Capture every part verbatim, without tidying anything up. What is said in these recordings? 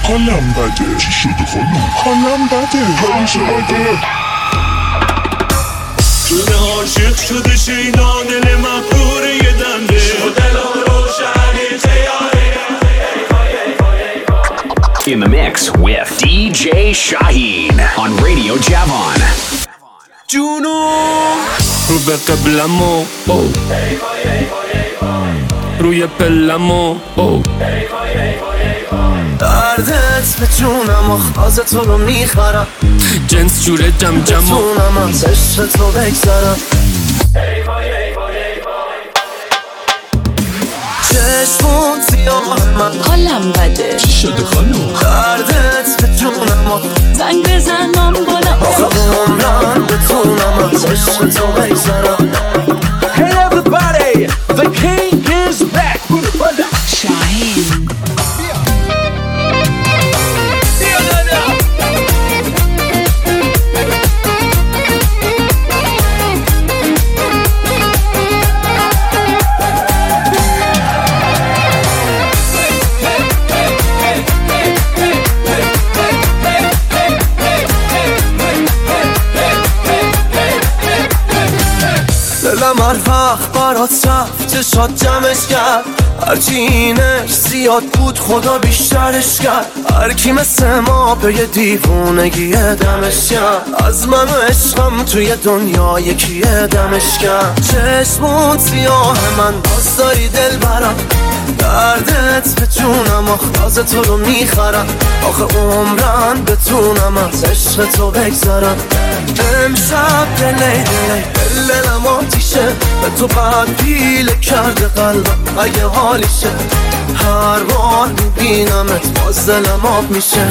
حالم بده. چی شده خانم؟ حالم بده. حالم بده. شده عاشق شده شیدا دل من پوره یه دنده دلم روشنی تیاره. In the mix with دی جی Shaheen on Radio Javon. جونو رو به قبلمو روی پلمو دردت به جونم و خواز تو رو میخرم جنس جوره جم جمو بتونم از عشق تو بگذرم چشمون سیاه من حالم بده. چی شده خانم؟ دردت به جونم و زنگ بزنم بالا آخه عمرم بتونم از عشق تو بگذرم. Hey everybody, the king is back. Shaheen. دلم هر وقت برات رفت چشات جمعش کرد هرچی اینش زیاد بود خدا بیشترش کرد هر کی مثل ما به یه دیوونگی دمش کرد از من و عشقم توی دنیا یکی دمش کرد چشمون سیاه من باز داری دل برم دردت به جونم آخواز تو رو میخرم آخه عمرم بتونم از عشق تو بگذرم امشب دلی دلی دلم آتیشه به تو بعد پیله کرده قلبم اگه حالیشه هر بار میبینمت باز دلم آب میشه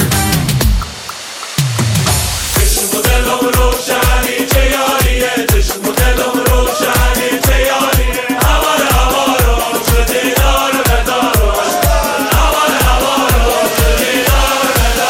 چشم و دلم روشنی چه یاریه چشم و دلم روشنی چه یاریه هوار هوارو شده دار بدارو هوار هوارو شده دار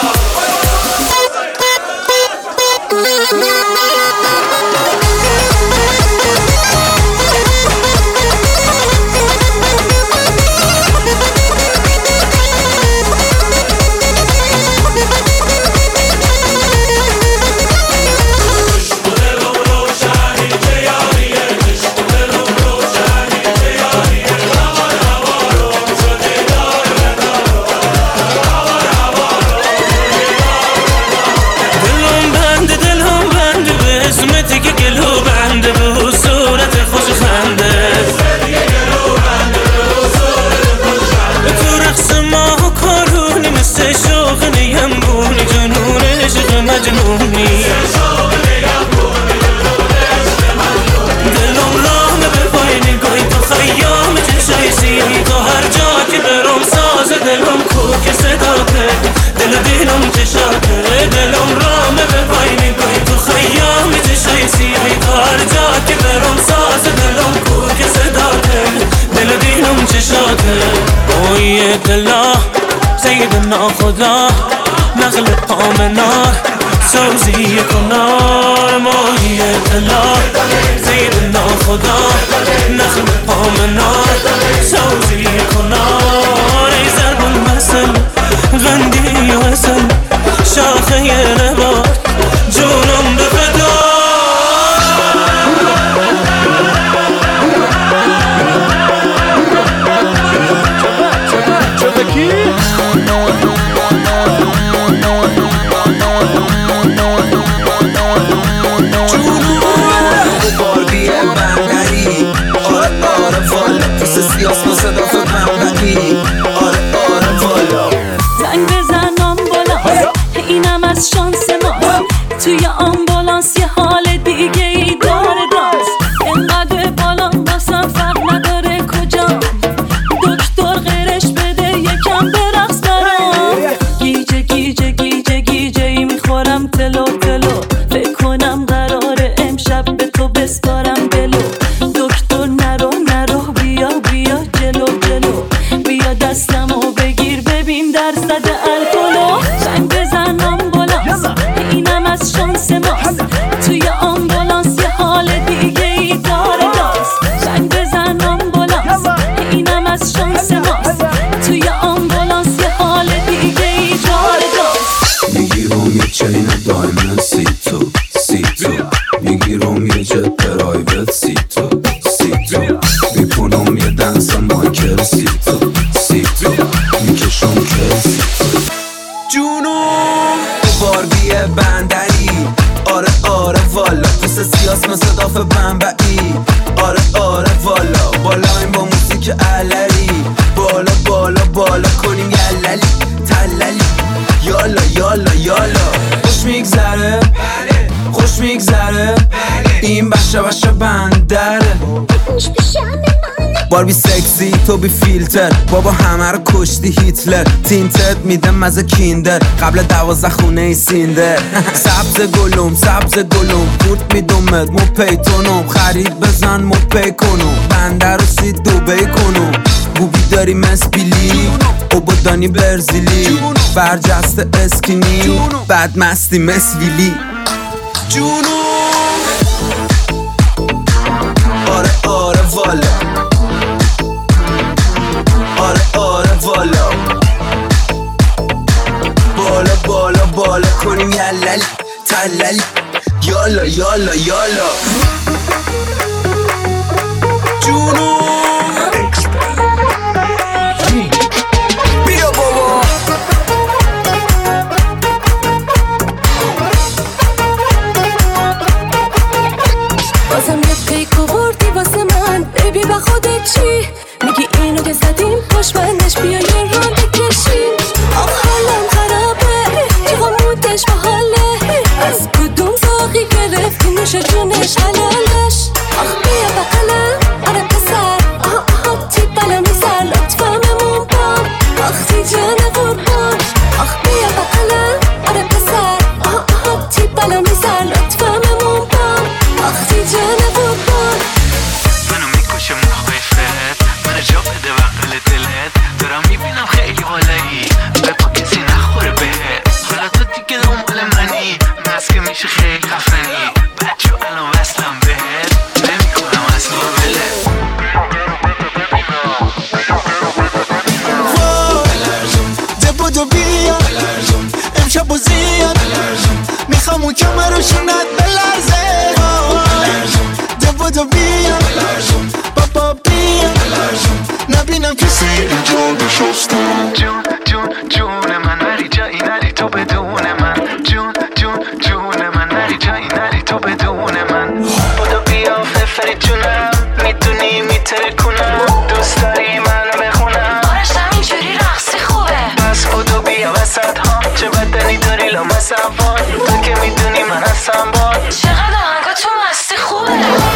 سیدنا خدا نقل پامنار سوزی کنار ماهی دلا سیدنا خدا نقل پامنار سوزی کنار ای زربون مثل غندی و اصل شاخه نبار جونم بفدا زنگ بزنم بالا اینم از شانس ما توی آمبولانس یه حال دیگه ای داره داست اینقدر بالا باسم فرق نداره کجا دکتر غیرش بده یکم برقص برام پیاس مثل داف بنبعی. آره آره والا بالا این با موزیک عللی. بالا بالا بالا کنیم یللی تللی. یالا یالا یالا خوش میگذره خوش میگذره این بشه بشه بندره. باربی سکسی تو بی فیلتر بابا همه رو کشتی هیتلر. تینتد میده مزه کیندر قبل دوازده خونه ای سیندر. سبز گلوم سبز گلوم کورت میدومد مو پیتونم. خرید بزن مو پی کنم بنده رو سید دوبی کنم. بوبی داری مسبیلی او بودانی برزیلی. برجسته اسکینی بعد مستی مسویلی. جونو آره آره والا آره آره والا بالا بالا بالا کنیم یللی تللی. یالا یالا یالا جونو بیا بابا. بازم یه پیک آوردی واسه من بیبی و خودت چی؟ میگی اینو که زدیم پشمندش بیا یه ران بکشیم. آخ حالم خرابه چقا مودش با حاله. از کدوم زاقی گرفتی نوش جونش حلالش. آخ بیا بقلم آره پسر آها آها تی بلا میسر لطفممون بام. آخ تی جان قربان آخ بیا بقلم آره پسر آها آها تی بلا میسر لطفممون بام. آخ تی جان قربان منو میکشه مخیفت منو جا بده وقل دلت. دارم میبینم خیلی بالایی بپا کسی نخوره بهت. حالا تو دیگه دنبال منی مست که میشه خیلی خفنی. بچه الان وصلم بهت نمیکنم اصلا بلت. ده بودو بیا امشب و زیاد میخوام اون کمه رو شونت بلرزه. ده بودو بیا بابا بیا نبینم کسی اینجا نشسته. جون جون جون من نری جایی نری تو بدون من. جون جون جون من نری جایی نری تو بدون من. بودو بیا ففری جونم میتونی میتره کنم. دوست داری منو بخونم آرشتم اینجوری رقصی خوبه. پس بودو بیا وسط ها چه بدنی داری لامسم وای. تو که میدونی من هستم باد. چقدر آهنگا تو مستی خوبه.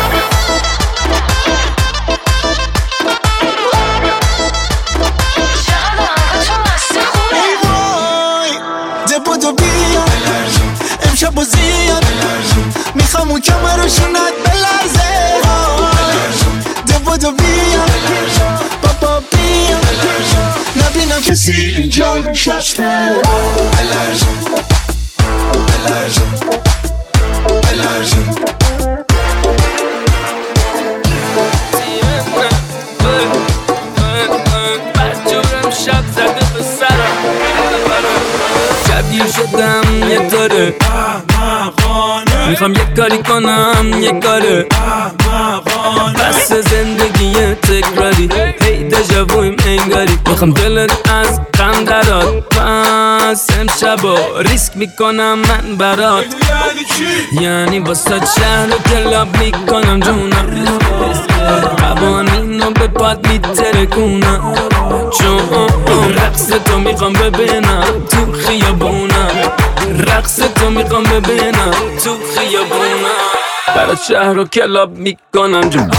چقدر آهنگا تو مستی خوبه. ده بودو بیا امشب و زیاد میخوام اون کمه رو شونت بلرزه. ده بودو بیا بابا بیا نبینم کسی اینجا نشسته. الرژن الرژن الرژن بچه‌ام شب زده به سرم شبگیر شدم یه طوره میخوام یه کاری کنم یه کاره. بس زندگی تکراری هی دژاوویم انگاری. میخوام دلت از غم درات پس امشبا ریسک میکنم من برات. یعنی واسه شهر و کلاب میکنم جونم. قوانینو به پاد میترکونم چون رقص تو میخوام ببینم تو خیابونم. رقص تو میخوام ببینم تو خیابونم. برای شهر و کلاب میکنم جونم.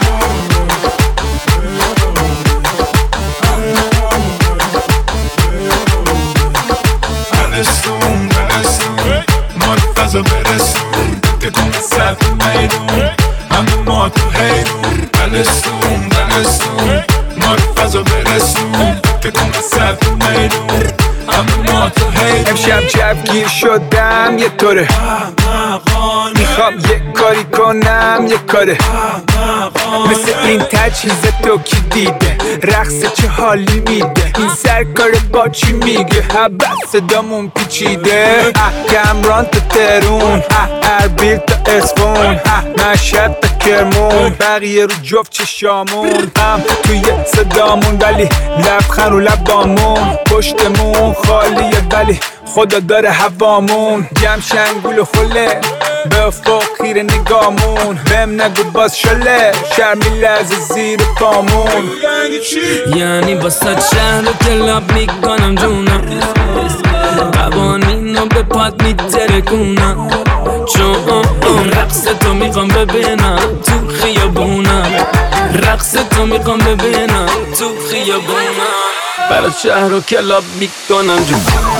برسون برسون ما رو فضا برسون که تو مسد میدون همه ما تو حیرون. برسون برسون ما رو فضا برسون که تو مسد میدون همه ما تو حیرون. امشب جوگیر شدم یه طوره میخوام یه کاری کنم یه کاره. مثل این تجهیز تو کی دیده رقص چه حالی میده. این سرکار با چی میگه حبس صدامون پیچیده. کمران تا ترون اربیل تا اسفون مشهد تا کرمون. بقیه رو جفت چشامون هم توی صدامون ولی لبخند رو لبامون. پشتمون خالیه ولی خدا داره هوامون. جمع شنگول و خله به افق خیره نگامون بهم نگو باز شله شرمی لرزه زیر پامون. یعنی واسه شهر رو کلاب میکنم جونم، قوانین رو به پاد میترکونم، چون رقص تو میخوام ببینم تو خیابونم، رقص تو میخوام ببینم تو خیابونم، برای شهر رو کلاب میکنم جونم.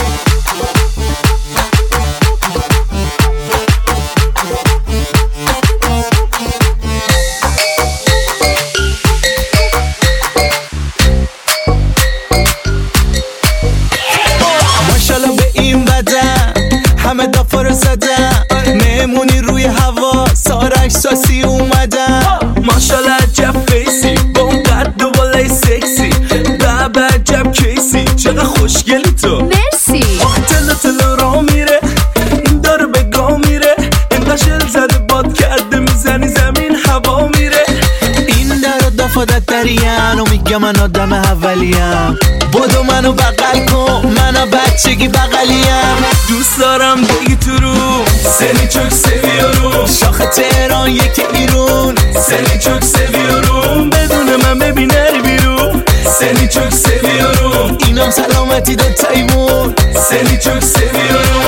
همه دافا رو زدن مهمونی روی هوا سارک ساسی اومدن. ماشالله عجب فیسی با اون قد و بالای سکسی، بابا عجب کیسی چقدر خوشگلی تو. مرسی. آخه تلو تلو را میره این داره به گاه میره، انقدر شل زده باد کرده میزنی زمین هوا میره. این در و دافادت درین و میگه من آدم اولیم، بدو منو بغل کن منو بچگی بغلیم. دوست دارم بگی تو رو سلی چوک سویارو، شاخ تهران یکی ایرون سلی چوک سویارو، بدون من ببین نری بیرون سلی چوک سویارو، اینم سلامتی دو تایمون سلی چوک سویارو.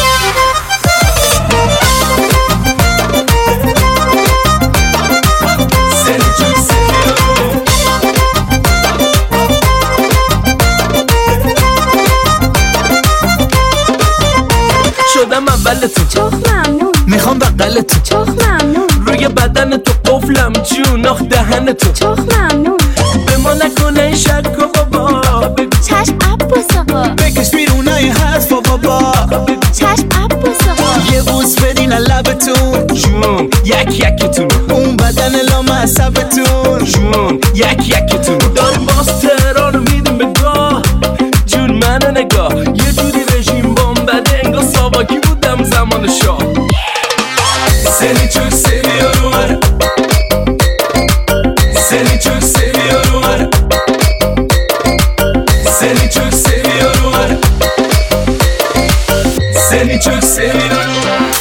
شدم اول تو چخ ممنون، میخوام بغل تو چخ ممنون، روی بدن تو قفلم جون آخ دهن تو چخ ممنون، به ما نکنه این شک و بابا، چشم عباس آقا بکش بیرونای حرفا بابا، چشم عباس آقا یه بوس بدین لبتون جون یک یکتون، اون بدن لامصبتون جون یک یکتون، داریم باز تهران رو میدیم به گاه جون منو نگاه، یه جوری رژیم بام بده انگار ساواکی بودم زمان شاه. سلی چوک سویارو سلی چوک سویارو سلی چوک سویارو سلی چوک سویارو.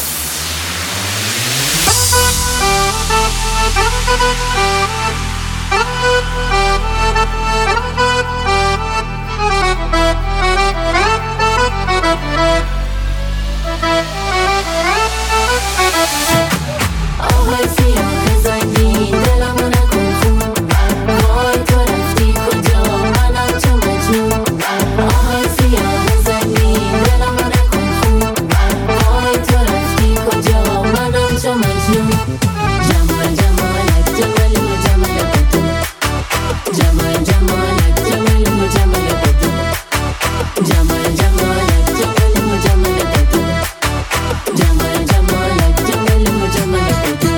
آهای سیاه زنگی دلمو نکن خون، وای تو رفتی کجا منم چو مجنون. آهای سیاه زنگی دلمو نکن خون، وای تو رفتی کجا منم چو مجنون. جمال جمالت جمال و جمال بدو، جمال جمالت جمال و جمال بدو، جمال جمالت جمال و جمال بدو، جمال جمالت جمال و جمال بدو.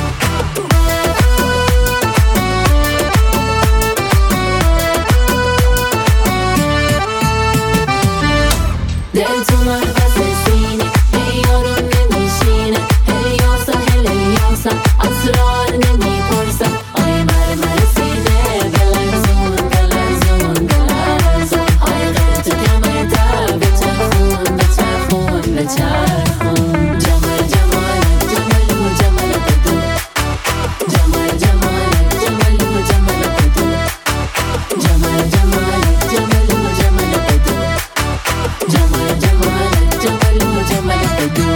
دل تو من بس سینه ای یارو نمیشینه، هلیاسا هلیاسا اسرار نمیپرسم، آی مر مرسیده دلرزون دلرزون دلرزون، آی غیر تو کمر در بچرخون بچرخون بچرخون. جمال جمالت جمال و جمال بدو، جمال جمالت جمال و جمال بدو، جمال جمالت جمال و جمال بدو، جمال جمالت جمال و جمال بدو.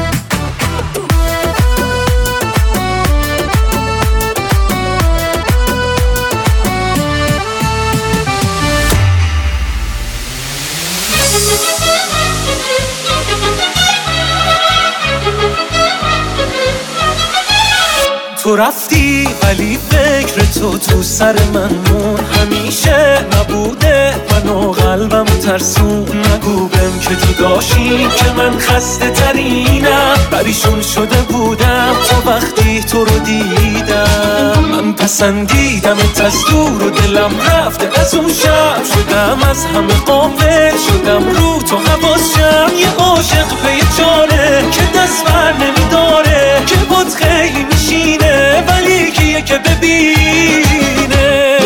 تو رفتی ولی فکر تو تو سر من مون، همیشه نبوده منو قلبم ترسون. نگو بهم که تو داشتی که من خسته ترینم، پریشون شده بودم تا وقتی تو رو دیدم. من پسندیدمت از دور و دلم رفته از اون شب، شدم از همه غافل شدم رو تو حواسم. یه عاشق به یه جانه که دست بر نمیداره، که بود خیلی میشینه ولی کیه که ببینه.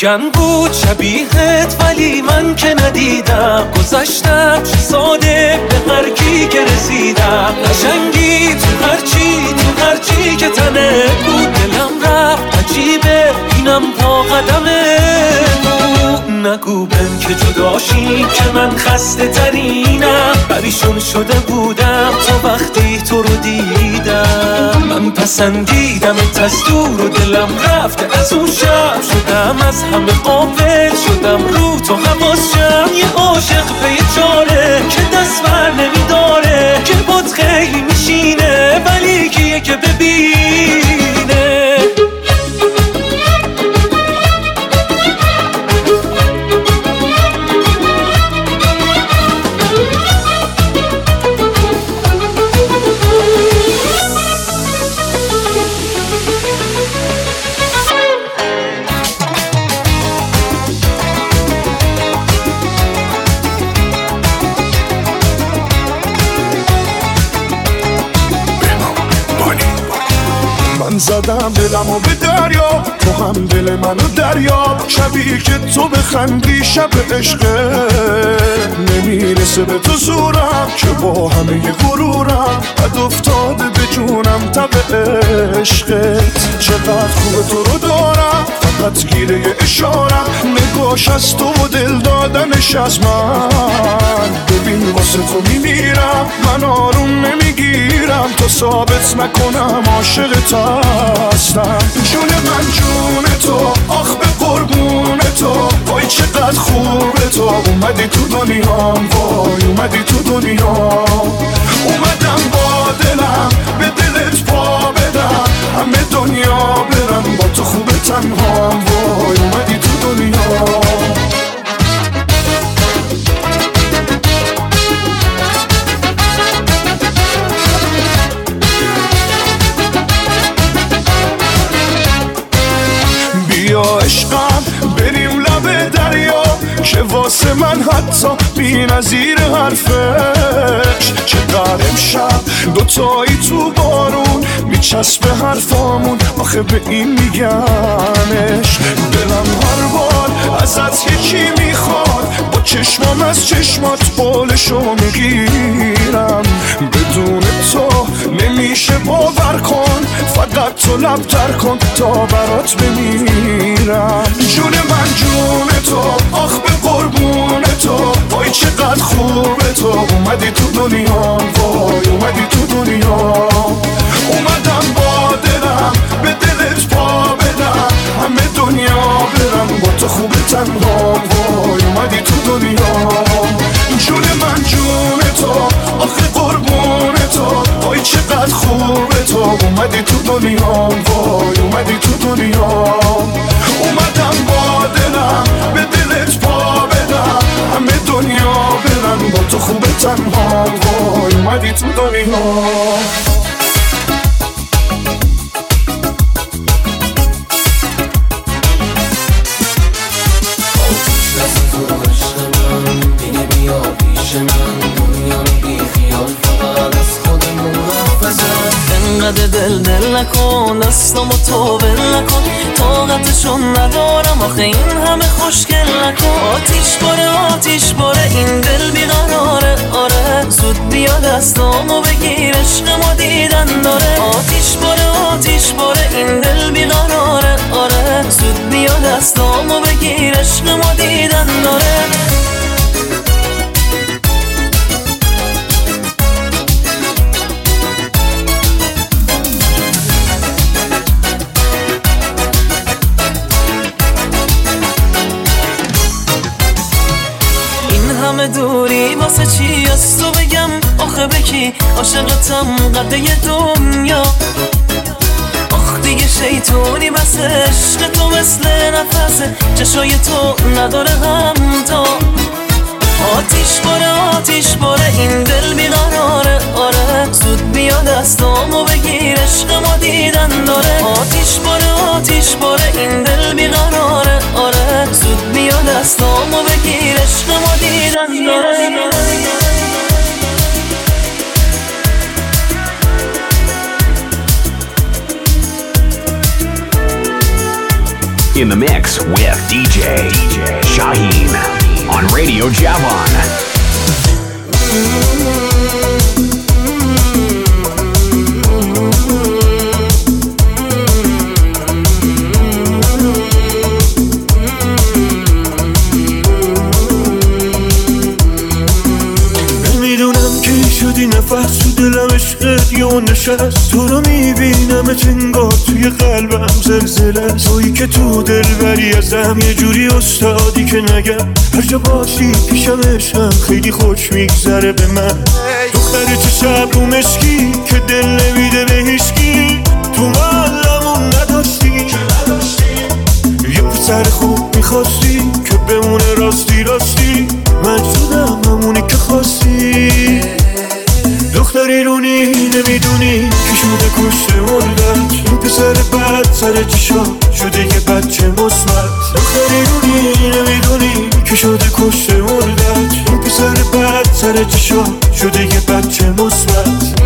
میگن بود شبیهت ولی من که ندیدم، گذشتم چه ساله به هر کی که رسیدم، قشنگی تو هرچی تو هرچی که تنه بود، دلم رفت عجیبه اینم تا قدمه بود. نگو بهم که جداشی که من خسته ترینم، پریشون شده بودم تا وقتی تو رو دیدم، من پسندیدم از دور و دلم رفته از اون شب، شدم از همه غافل شدم رو تو حواسم، یه عاشق به چاره که دست بر نمیداره، که باد خیلی میشینه ولی کیه که ببینه. من زدم دلمو به دریا، تو هم دل منو دریاب، شبیه که تو بخندی شب عشقه، نمیرسه به تو زورم که با همه غرورم، بد افتاده به جونم تب عشقت، چقدر خوبه تو رو دارم فقط گیره اشارم، نگاش از تو و دل دادنش از من، ببین واسه تو میمیرم من آروم نمیگیرم، تو ثابت نکنم عاشقت هستم، جون من جون تو آخ به قربون تو، وای چقدر خوبه تو، اومدی تو دنیام وای اومدی تو دنیام، اومدم با دلم به دلت پا بدم، همه دنیا برم با تو خوبه تنهام وای اومدی تو دنیام. بیا عشقم بریم لب دریا، که واسه من حتی بی نظیر حرفش، چقدر امشب دوتایی تو بارون میچسبه حرفامون، آخه به این میگنش، دلم هر بار ازت یکی میخواد، با چشمام از چشمات بالشو میگیرم، بدون تو نمیشه باور کن، فقط تو لب تر کن تا برات بمیرم، جون من جون تو آخ به قربون تو، وای چقدر خوبه تو، اومدی تو دنیام وای اومدی تو دنیام، اومدم با دلم به دلت پا بدم، همه دنیا برم با تو خوبه تنهام وای اومدی تو دنیام، جون من جون تو آخه قربون تو، وای چقدر خوبه تو، اومدی تو دنیام وای اومدی تو دنیام، اومدم با دلم به دلت پا بدم، همه دنیا برم با تو خوبه تنهام وای اومدی تو دنیام. انقدر دل دل نکن دستامو تو بل نکن، طاقتشون ندارم آخه این همه خوشگل نکن، آتیش باره آتیش باره این دل بیقراره، آره زود بیا دستامو بگیر عشقمو دیدن داره، آتیش باره آتیش باره این دل بیقراره، آره زود بیا دستامو بگیر عشقمو دیدن داره. همه دوری واسه چی از تو بگم آخه بکی عاشقتم قده دنیا، آخ دیگه شیطونی بس عشق تو مثل نفسه، چشای تو نداره همتا، آتیش باره آتیش باره این دل بیقراره، آره زود بیا دستامو بگیر عشقمو دیدن داره، آتیش باره آتیش باره این دل بیقراره، آره زود بیا دستامو بگیر عشقمو دیدن داره. In the mix with D J Shaheen on Radio Javan. شدی نفس تو دلم عشقت یا نشست تو رو میبینم انگار توی قلبم زلزله تویی که تو دل بری ازم یه جوری استادی که نگم هر جا باشی پیشم عشقم خیلی خوش میگذره به من دختر چه شب رو مشکی که دل نمیده به هیچکی تو محلمون نداشتی یه پسر خوب میخواستی که بمونه راستی راستی من شدم همونی که خواستی دختری رونی نمیدونی که شده کشته مردت این پسر بد سر چشا شده یه بچه مثبت دختری رونی نمیدونی که شده کشته مردت این پسر بد سر چشا شده یه بچه مثبت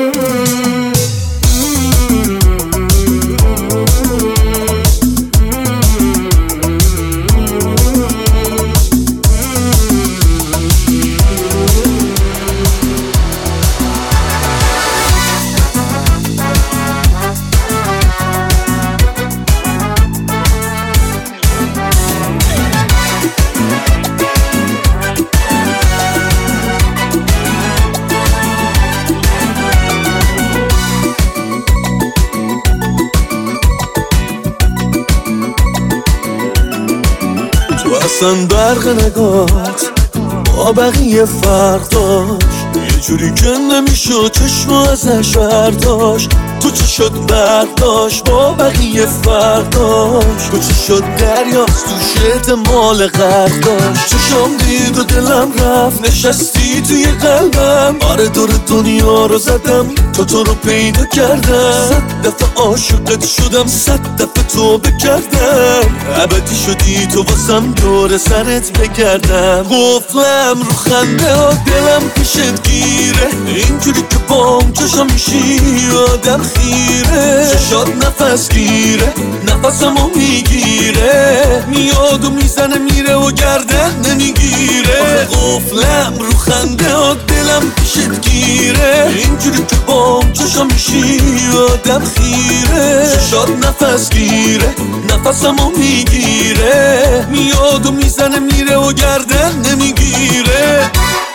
اصلا برق نگات با بقیه فرق داشت یه جوری که نمیشد چشم ازش برداشت تو چه شد برق داشت با بقیه فرق داشت تو چه شد دریاست تو شد مال غرق داشت چشم دید و دلم رفت نشستی توی قلبم آره دور دنیا رو زدم تو تو رو پیدا کردم صد دفعه عاشقت شدم صد دفعه توبه کردم ابدی شدی تو واسم دور سرت بگردم قفلم رو خنده ها دلم پیشت گیره اینجوری که بام چشم میشی آدم خیره چشات نفس گیره نفسمو میگیره میاد و میزنه میره و گردن نمیگیره قفلم رو خنده ها دلم پیشت گیره اینجوری که بام چشم میشی آدم خیره چشات نفس گیره نفسمو میگیره میاد و میزنه میره و گردن نمیگیره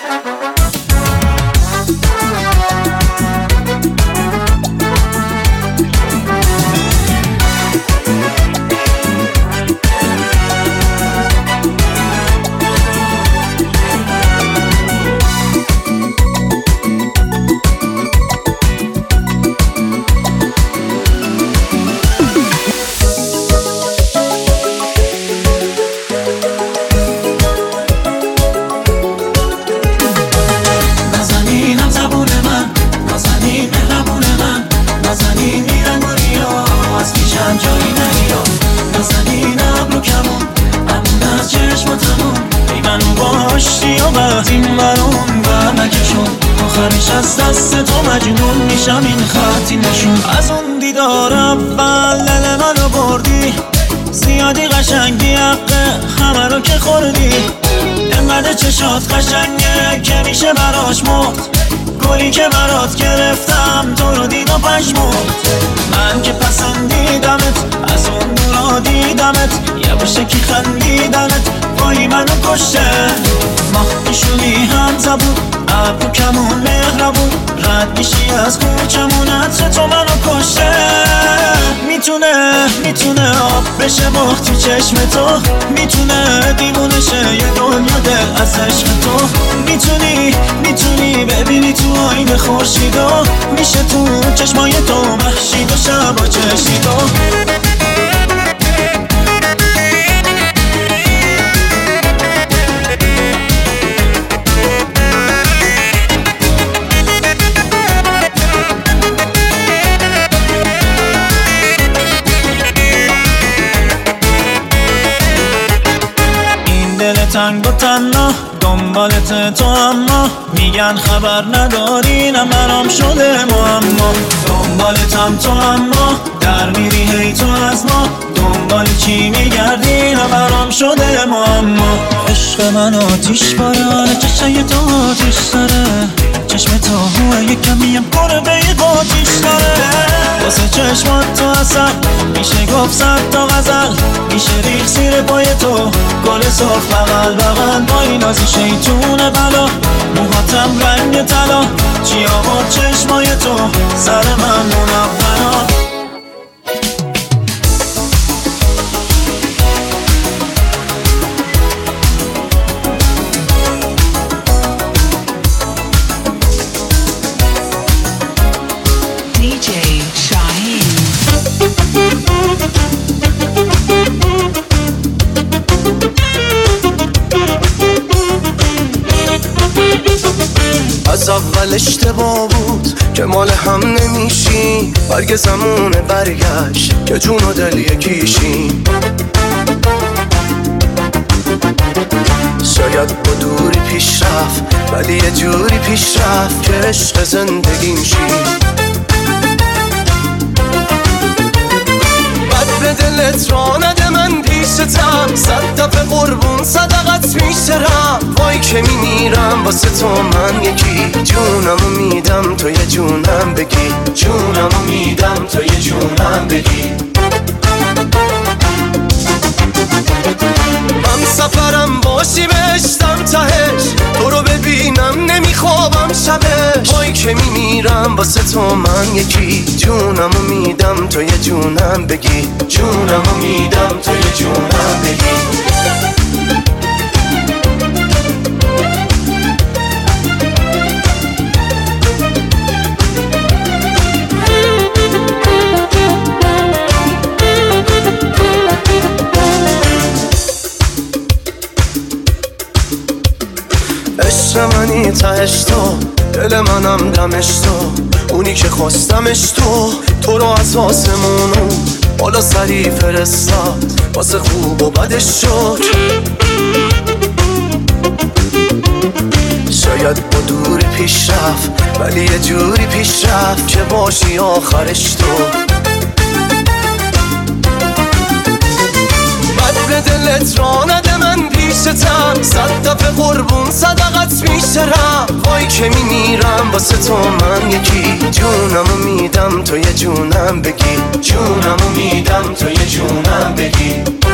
از دست تو مجنون میشم این خطی نشون از اون دیدار اول دل منو بردی زیادی قشنگی حقه همه رو که خوردی انقدر چشات قشنگه که میشه براش مرد گلی که برات گرفتم تو رو دید و پشمرد من که پسندیدمت از اون دورا دیدمت یه باشه که خندیدنت وای منو کشه ماه میشونی هم زبون ابرو کمون مهربون رد میشی از کوچمون عطر تو منو کشه میتونه میتونه آب بشه باخت تو چشم تو میتونه دیوونه شه یه دنیا دل از عشق تو میتونی میتونی ببینی تو آینه خورشیدو میشه تو چشمای تو محشید و شبا چشیدو تنگ و تنها دنبالت تو اما میگن خبر نداری نه برام شده معما دنبالتم تو اما در میری هی تو از ما دنبال چی میگردی نبرام شده معما عشق من آتیش بارانه چشای تو آتیش داره چشم تو هوه یک کمیم قربه قاتیش داره واسه چشمات تو اصل میشه گفت صد تا غزل میشه ریخ زیر پای تو گل سرخ بغل بغل با این نازی شیطون بلا موهاتم رنگ طلا چی آورد چشمای تو سر من منورا از اول اشتباه بود که مال هم نمیشیم برگ زمونه برگشت که جون و دل یکیشیم شاید با دوری پیش رفت ولی یه جوری پیش رفت که عشق زندگیم شیم بد به دلت را نده من پیشتم صد دفعه قربون صدقت میشترم وای که میمیرم واسه تو من یکی جونمو میدم تو یه جونم بگی جونمو میدم تو یه جونم بگی هم سفرم باشی بهشتم تهش تو رو ببینم نمیخوابم شبش وای که میمیرم واسه تو من یکی جونمو میدم تو یه جونم بگی جونمو میدم تو یه جونم بگی عشق منی تهش تو دل منم دمش تو اونی که خواستمش تو تو رو از آسمونو بالا سری فرستاد واسه خوب و بدش شد شاید با دوری پیش رفت ولی یه جوری پیش رفت که باشی آخرش تو بد به دلت را نده من پیشتم صد دفعه قربون صدقت میشترم وای که میمیرم واسه تو من یکی جونمو میدم تو یه جونم بگی جونمو میدم تو یه جونم بگی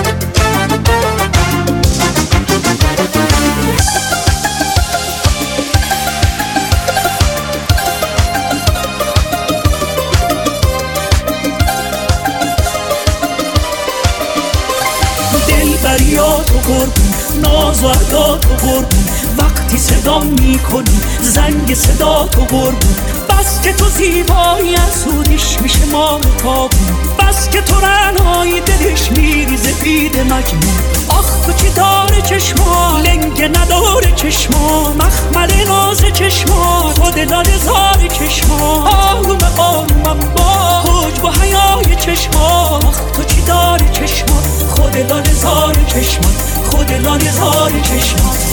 دلبریات و قربون ناز و عدات و قربون وقتی صدا میکنی زنگ صدا تو قربون بس که تو زیبایی از سودش میشه مال تابون بس که تو رنایی دلش میریزه بید مجنون آخ تو چی داره چشما لنگ نداره چشما مخمل ناز چشما تو دلال زار چشما آروم آرومم با حجب و حیای چشما آخ تو چی داره چشما خود لال زار چشما خود لال زار چشما